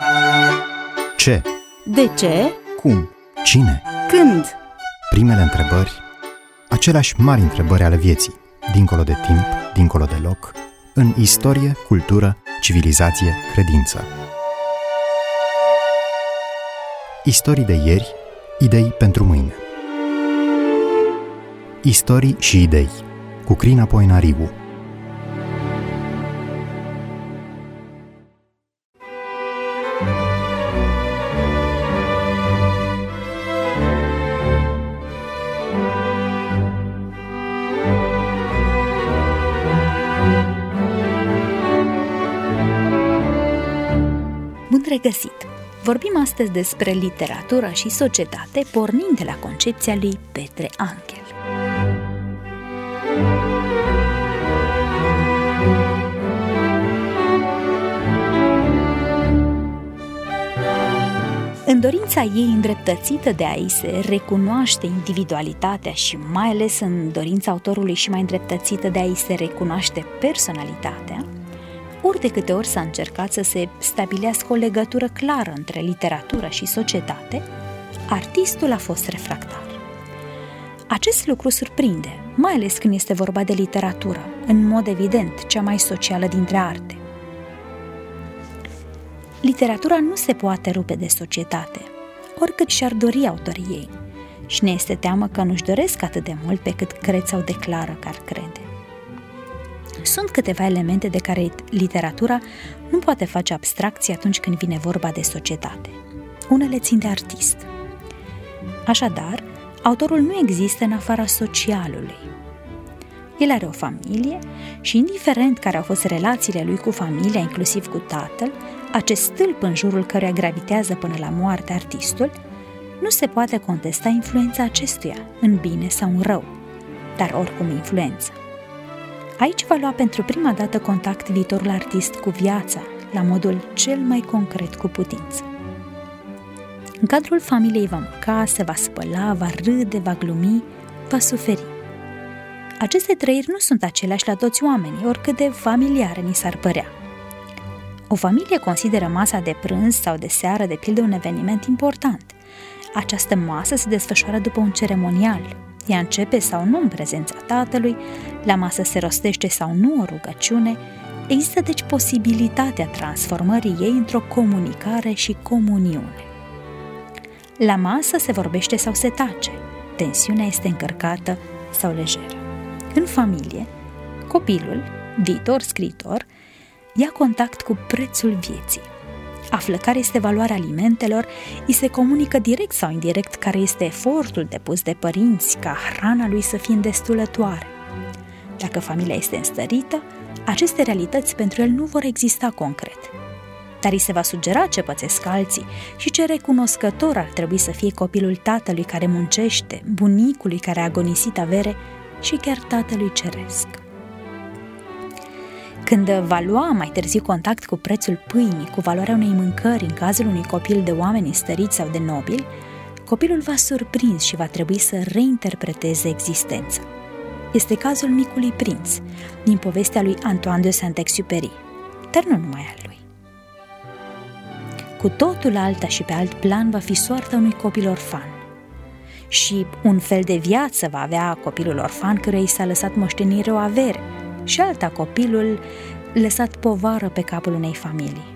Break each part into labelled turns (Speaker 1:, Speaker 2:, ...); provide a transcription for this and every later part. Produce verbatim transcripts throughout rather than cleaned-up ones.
Speaker 1: Ce?
Speaker 2: De ce?
Speaker 1: Cum? Cine?
Speaker 2: Când?
Speaker 1: Primele întrebări, aceleași mari întrebări ale vieții, dincolo de timp, dincolo de loc, în istorie, cultură, civilizație, credință. Istorii de ieri, idei pentru mâine. Istorii și idei, cu Crina Poenariu.
Speaker 2: Bun regăsit! Vorbim astăzi despre literatură și societate, pornind de la concepția lui Petre Angel. În dorința ei îndreptățită de a-i se recunoaște individualitatea și mai ales în dorința autorului și mai îndreptățită de a-i se recunoaște personalitatea, ori de câte ori s-a încercat să se stabilească o legătură clară între literatură și societate, artistul a fost refractar. Acest lucru surprinde, mai ales când este vorba de literatură, în mod evident cea mai socială dintre arte. Literatura nu se poate rupe de societate, oricât și-ar dori autorii ei, și ne este teamă că nu-și doresc atât de mult pe cât cred sau declară că ar crede. Sunt câteva elemente de care literatura nu poate face abstracție atunci când vine vorba de societate. Unele țin de artist. Așadar, autorul nu există în afara socialului. El are o familie și, indiferent care au fost relațiile lui cu familia, inclusiv cu tatăl, acest stâlp în jurul căruia gravitează până la moarte artistul, nu se poate contesta influența acestuia, în bine sau în rău, dar oricum influență. Aici va lua pentru prima dată contact viitorul artist cu viața, la modul cel mai concret cu putință. În cadrul familiei va mânca, se va spăla, va râde, va glumi, va suferi. Aceste trăiri nu sunt aceleași la toți oamenii, oricât de familiare ni s-ar părea. O familie consideră masa de prânz sau de seară de pildă un eveniment important. Această masă se desfășoară după un ceremonial. Ea începe sau nu în prezența tatălui, la masă se rostește sau nu o rugăciune, există deci posibilitatea transformării ei într-o comunicare și comuniune. La masă se vorbește sau se tace, tensiunea este încărcată sau lejeră. În familie, copilul, viitor scriitor, ia contact cu prețul vieții. Află care este valoarea alimentelor, îi se comunică direct sau indirect care este efortul depus de părinți ca hrana lui să fie îndestulătoare. Dacă familia este înstărită, aceste realități pentru el nu vor exista concret. Dar îi se va sugera ce pățesc alții și ce recunoscător ar trebui să fie copilul tatălui care muncește, bunicului care a agonisit avere și chiar tatălui ceresc. Când va lua mai târziu contact cu prețul pâinii, cu valoarea unei mâncări în cazul unui copil de oameni stăriți sau de nobili, copilul va surprins și va trebui să reinterpreteze existența. Este cazul Micului Prinț, din povestea lui Antoine de Saint-Exupéry, dar nu numai al lui. Cu totul alta și pe alt plan va fi soarta unui copil orfan. Și un fel de viață va avea copilul orfan căruia i s-a lăsat moștenire o avere, și alta copilul lăsat povară pe capul unei familii.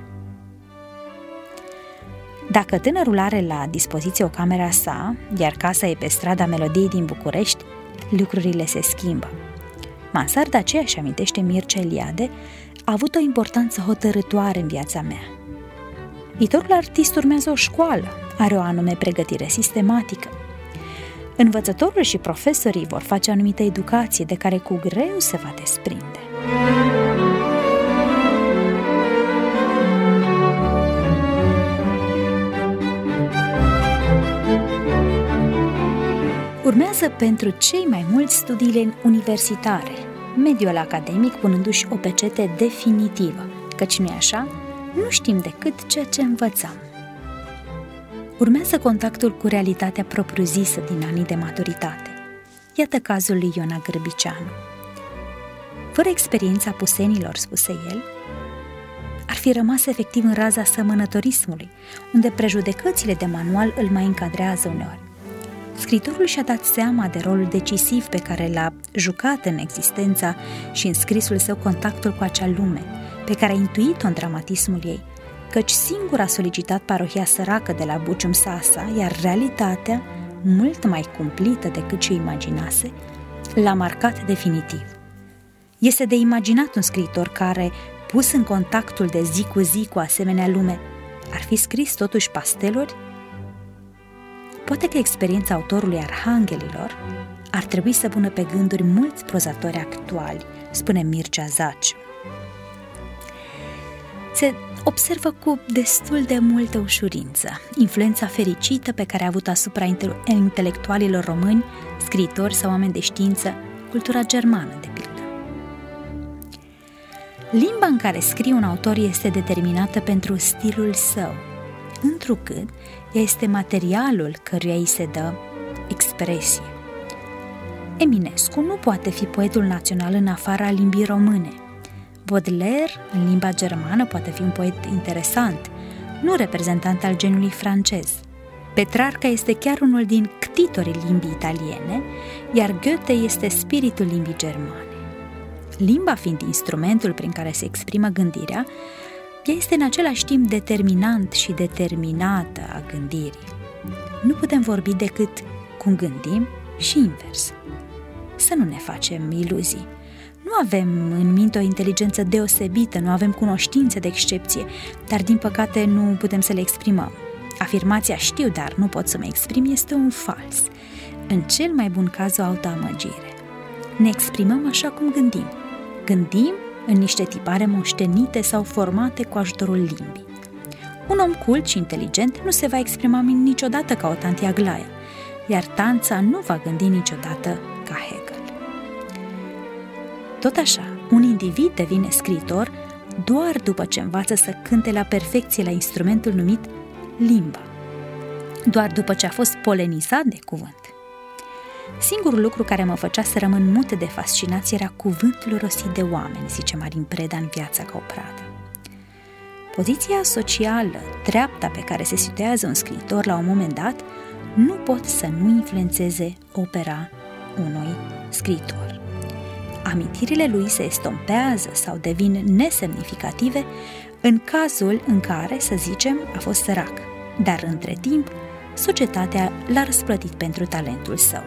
Speaker 2: Dacă tânărul are la dispoziție o cameră a sa, iar casa e pe strada Melodiei din București, lucrurile se schimbă. Mansarda aceea, și amintește Mircea Eliade, a avut o importanță hotărâtoare în viața mea. Viitorul artist urmează o școală, are o anume pregătire sistematică. Învățătorul și profesorii vor face o anumită educație de care cu greu se va desprinde. Urmează pentru cei mai mulți studiile universitare, mediul academic punându-și o pecete definitivă, căci nu-i așa, nu știm decât ceea ce învățăm. Urmează contactul cu realitatea propriu-zisă din anii de maturitate. Iată cazul lui Iona Grăbicianu. Fără experiența pusenilor, spuse el, ar fi rămas efectiv în raza sămănătorismului, unde prejudecățile de manual îl mai încadrează uneori. Scriitorul și-a dat seama de rolul decisiv pe care l-a jucat în existența și în scrisul său contactul cu acea lume, pe care a intuit-o în dramatismul ei, căci singur a solicitat parohia săracă de la Bucium Sasa, iar realitatea, mult mai cumplită decât ce imaginase, l-a marcat definitiv. Este de imaginat un scriitor care, pus în contactul de zi cu zi cu asemenea lume, ar fi scris totuși pasteluri? Poate că experiența autorului Arhanghelilor ar trebui să pună pe gânduri mulți prozatori actuali, spune Mircea Zaciu. Se observă cu destul de multă ușurință influența fericită pe care a avut asupra intelectualilor români, scriitori sau oameni de știință, cultura germană, de pildă. Limba în care scrie un autor este determinată pentru stilul său, întrucât ea este materialul căruia îi se dă expresie. Eminescu nu poate fi poetul național în afara limbii române. Baudelaire, în limba germană, poate fi un poet interesant, nu reprezentant al genului francez. Petrarca este chiar unul din ctitorii limbii italiene, iar Goethe este spiritul limbii germane. Limba fiind instrumentul prin care se exprimă gândirea, ea este în același timp determinant și determinată a gândirii. Nu putem vorbi decât cum gândim și invers. Să nu ne facem iluzii. Nu avem în minte o inteligență deosebită, nu avem cunoștințe de excepție, dar din păcate nu putem să le exprimăm. Afirmația știu, dar nu pot să mă exprim este un fals. În cel mai bun caz o autoamăgire. Ne exprimăm așa cum gândim. Gândim în niște tipare moștenite sau formate cu ajutorul limbii. Un om cult și inteligent nu se va exprima niciodată ca o tanti Aglaia, iar Tanța nu va gândi niciodată ca Hegel. Tot așa, un individ devine scriitor doar după ce învață să cânte la perfecție la instrumentul numit limba, doar după ce a fost polenizat de cuvânt. Singurul lucru care mă făcea să rămân mută de fascinație era cuvântul rostit de oameni, zice Marin Preda în Viața ca o pradă. Poziția socială, treapta pe care se situează un scriitor la un moment dat, nu pot să nu influențeze opera unui scriitor. Amintirile lui se estompează sau devin nesemnificative în cazul în care, să zicem, a fost sărac, dar între timp, societatea l-a răsplătit pentru talentul său.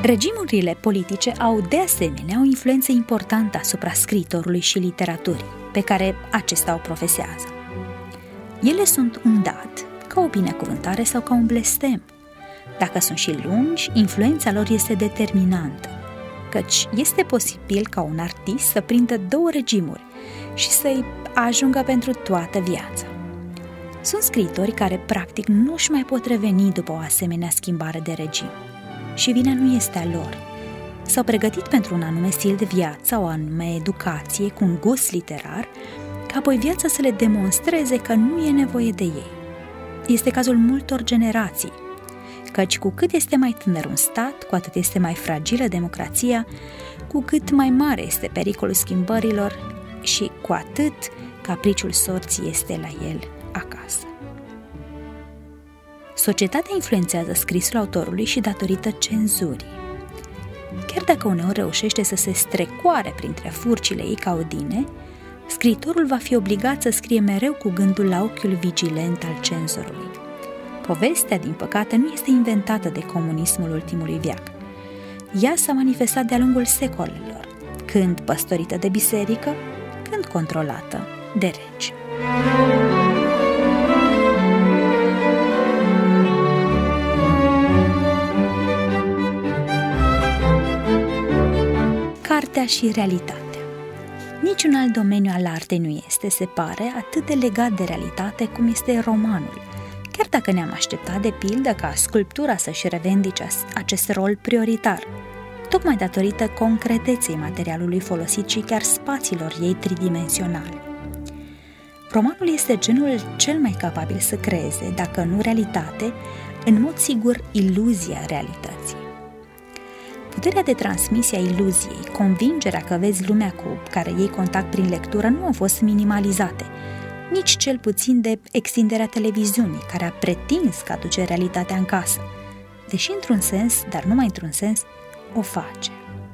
Speaker 2: Regimurile politice au de asemenea o influență importantă asupra scriitorului și literaturii, pe care acesta o profesează. Ele sunt un dat, ca o binecuvântare sau ca un blestem. Dacă sunt și lungi, influența lor este determinantă, căci este posibil ca un artist să prindă două regimuri și să-i ajungă pentru toată viața. Sunt scriitori care practic nu își mai pot reveni după o asemenea schimbare de regim. Și vina nu este a lor. S-au pregătit pentru un anume stil de viață, o anume educație, cu un gust literar, ca apoi viața să le demonstreze că nu e nevoie de ei. Este cazul multor generații, căci cu cât este mai tânăr un stat, cu atât este mai fragilă democrația, cu cât mai mare este pericolul schimbărilor și cu atât capriciul sorții este la el acasă. Societatea influențează scrisul autorului și datorită cenzurii. Chiar dacă uneori reușește să se strecoare printre furcile ei caudine, scriitorul va fi obligat să scrie mereu cu gândul la ochiul vigilent al cenzorului. Povestea, din păcate, nu este inventată de comunismul ultimului veac. Ea s-a manifestat de-a lungul secolelor, când păstorită de biserică, când controlată de regi. Cartea și realitatea. Niciun alt domeniu al artei nu este, se pare, atât de legat de realitate cum este romanul, chiar dacă ne-am așteptat de pildă ca sculptura să-și revendice acest rol prioritar, tocmai datorită concreteței materialului folosit și chiar spațiilor ei tridimensionale. Romanul este genul cel mai capabil să creeze, dacă nu realitate, în mod sigur iluzia realității. Puterea de transmisie a iluziei, convingerea că vezi lumea cu care iei contact prin lectură nu au fost minimalizate, nici cel puțin de extinderea televiziunii, care a pretins că aduce realitatea în casă, deși într-un sens, dar numai într-un sens, o face.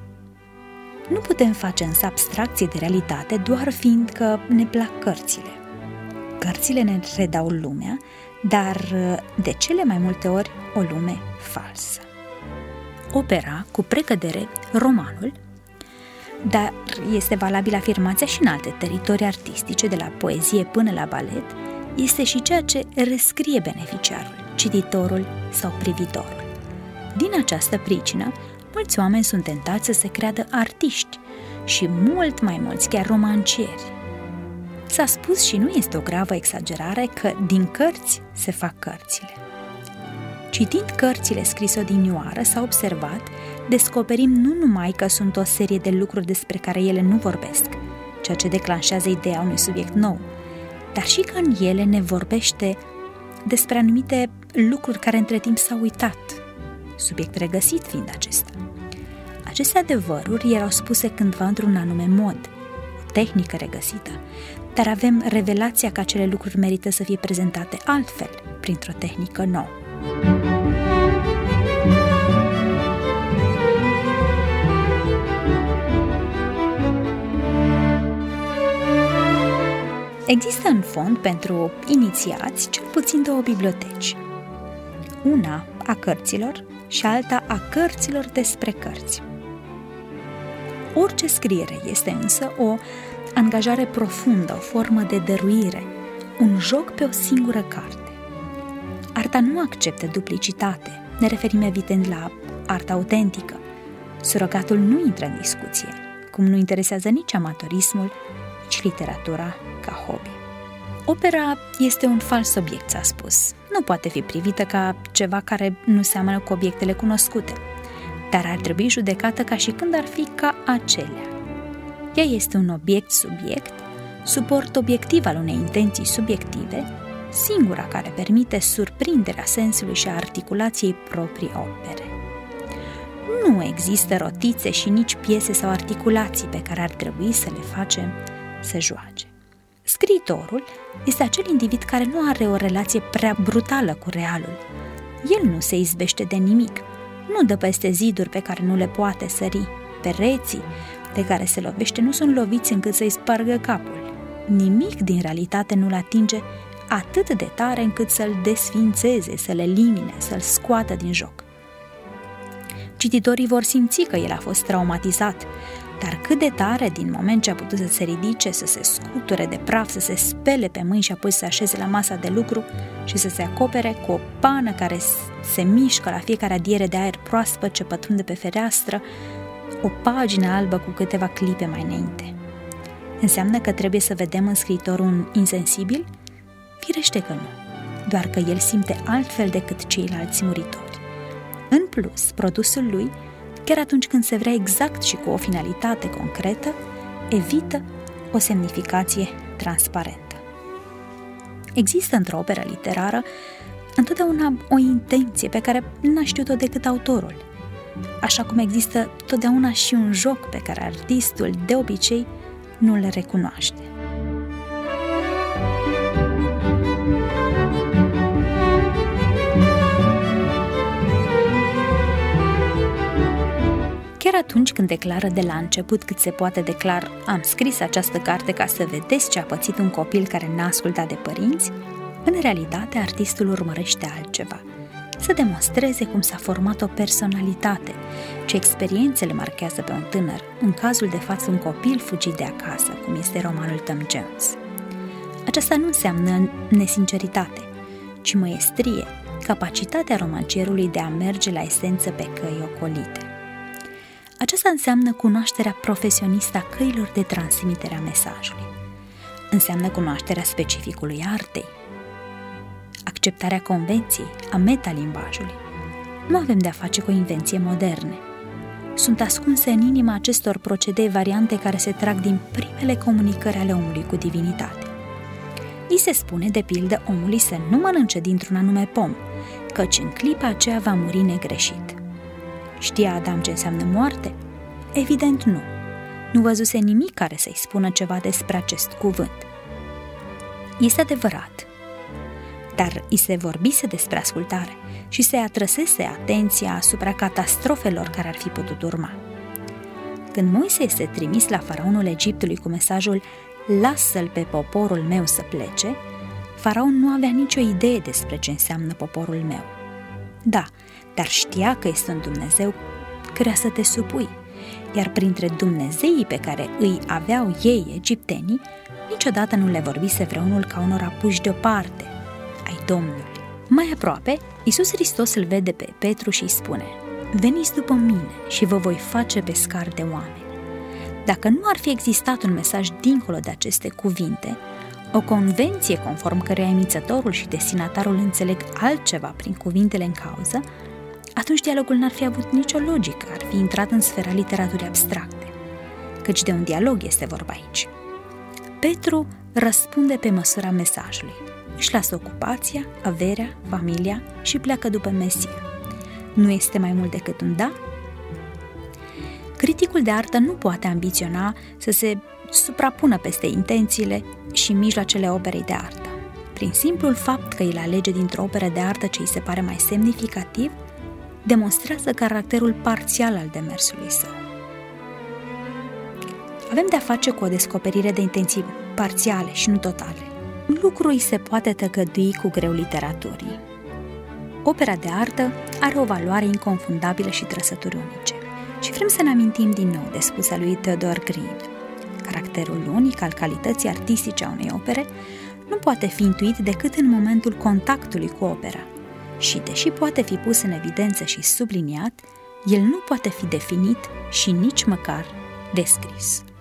Speaker 2: Nu putem face însă abstracție de realitate doar fiindcă ne plac cărțile. Cărțile ne redau lumea, dar de cele mai multe ori o lume falsă. Opera, cu precădere, romanul, dar este valabilă afirmația și în alte teritorii artistice, de la poezie până la balet, este și ceea ce rescrie beneficiarul, cititorul sau privitorul. Din această pricină, mulți oameni sunt tentați să se creadă artiști și mult mai mulți chiar romancieri. S-a spus și nu este o gravă exagerare că din cărți se fac cărțile. Citind cărțile scrise odinioară, s-a observat, descoperim nu numai că sunt o serie de lucruri despre care ele nu vorbesc, ceea ce declanșează ideea unui subiect nou, dar și că în ele ne vorbește despre anumite lucruri care între timp s-au uitat, subiect regăsit fiind acesta. Aceste adevăruri erau spuse cândva într-un anume mod, o tehnică regăsită, dar avem revelația că acele lucruri merită să fie prezentate altfel, printr-o tehnică nouă. Există în fond pentru inițiați cel puțin două biblioteci, una a cărților și alta a cărților despre cărți. Orice scriere este însă o angajare profundă, o formă de dăruire, un joc pe o singură carte. Arta nu acceptă duplicitate, ne referim evident la arta autentică. Surogatul nu intră în discuție, cum nu interesează nici amatorismul, nici literatura ca hobby. Opera este un fals obiect, s-a spus. Nu poate fi privită ca ceva care nu seamănă cu obiectele cunoscute, dar ar trebui judecată ca și când ar fi ca acelea. Ea este un obiect-subiect, suport obiectiv al unei intenții subiective, singura care permite surprinderea sensului și a articulației proprii opere. Nu există rotițe și nici piese sau articulații pe care ar trebui să le facem să joace. Scriitorul este acel individ care nu are o relație prea brutală cu realul. El nu se izbește de nimic, nu dă peste ziduri pe care nu le poate sări, pereții de care se lovește nu sunt loviți încât să-i spargă capul. Nimic din realitate nu-l atinge atât de tare încât să-l desfințeze, să-l elimine, să-l scoată din joc. Cititorii vor simți că el a fost traumatizat, dar cât de tare, din moment ce a putut să se ridice, să se scuture de praf, să se spele pe mâini și apoi să se așeze la masa de lucru și să se acopere cu o pană care se mișcă la fiecare adiere de aer proaspăt ce pătrunde pe fereastră, o pagină albă cu câteva clipe mai înainte. Înseamnă că trebuie să vedem în scriitor un insensibil? Firește că nu, doar că el simte altfel decât ceilalți muritori. În plus, produsul lui, chiar atunci când se vrea exact și cu o finalitate concretă, evită o semnificație transparentă. Există într-o operă literară întotdeauna o intenție pe care n-a știut-o decât autorul, așa cum există totdeauna și un joc pe care artistul, de obicei, nu le recunoaște. Chiar atunci când declară de la început cât se poate de clar: am scris această carte ca să vedeți ce a pățit un copil care n-a ascultat de părinți, în realitate artistul urmărește altceva: să demonstreze cum s-a format o personalitate, ce experiențe le marchează pe un tânăr, în cazul de față un copil fugit de acasă, cum este romanul Tom Jones. Aceasta nu înseamnă nesinceritate, ci măiestrie, capacitatea romancierului de a merge la esență pe căi ocolite. Aceasta înseamnă cunoașterea profesionistă a căilor de transmitere a mesajului. Înseamnă cunoașterea specificului artei, acceptarea convenției, a metalimbajului. Nu avem de-a face cu o invenție moderne. Sunt ascunse în inima acestor procedee variante care se trag din primele comunicări ale omului cu divinitatea. I se spune, de pildă, omului să nu mănânce dintr-un anume pom, căci în clipa aceea va muri negreșit. Știa Adam ce înseamnă moarte? Evident nu. Nu văzuse nimic care să-i spună ceva despre acest cuvânt. Este adevărat, dar i se vorbise despre ascultare și se atrăsese atenția asupra catastrofelor care ar fi putut urma. Când Moise este trimis la faraonul Egiptului cu mesajul "Lasă-l pe poporul meu să plece", faraon nu avea nicio idee despre ce înseamnă poporul meu. Da, dar știa că este un Dumnezeu căruia să te supui, iar printre dumnezeii pe care îi aveau ei, egiptenii, niciodată nu le vorbise vreunul ca unora puși deoparte, ai Domnului. Mai aproape, Iisus Hristos îl vede pe Petru și îi spune: "Veniți după mine și vă voi face pescari de oameni." Dacă nu ar fi existat un mesaj dincolo de aceste cuvinte, o convenție conform căreia emițătorul și destinatarul înțeleg altceva prin cuvintele în cauză, atunci dialogul n-ar fi avut nicio logică, ar fi intrat în sfera literaturii abstracte, căci de un dialog este vorba aici. Petru răspunde pe măsura mesajului, își lasă ocupația, averea, familia și pleacă după Mesia. Nu este mai mult decât un da? Criticul de artă nu poate ambiționa să se suprapună peste intențiile și mijloacele operei de artă. Prin simplul fapt că el alege dintr-o operă de artă ce îi se pare mai semnificativ, demonstrează caracterul parțial al demersului său. Avem de-a face cu o descoperire de intenții parțiale și nu totale. Lucrul îi se poate tăgădui cu greu literaturii. Opera de artă are o valoare inconfundabilă și trăsături unice. Și vrem să ne amintim din nou de spusa lui Theodore Green: caracterul unic al calității artistice a unei opere nu poate fi intuit decât în momentul contactului cu opera și, deși poate fi pus în evidență și subliniat, el nu poate fi definit și nici măcar descris.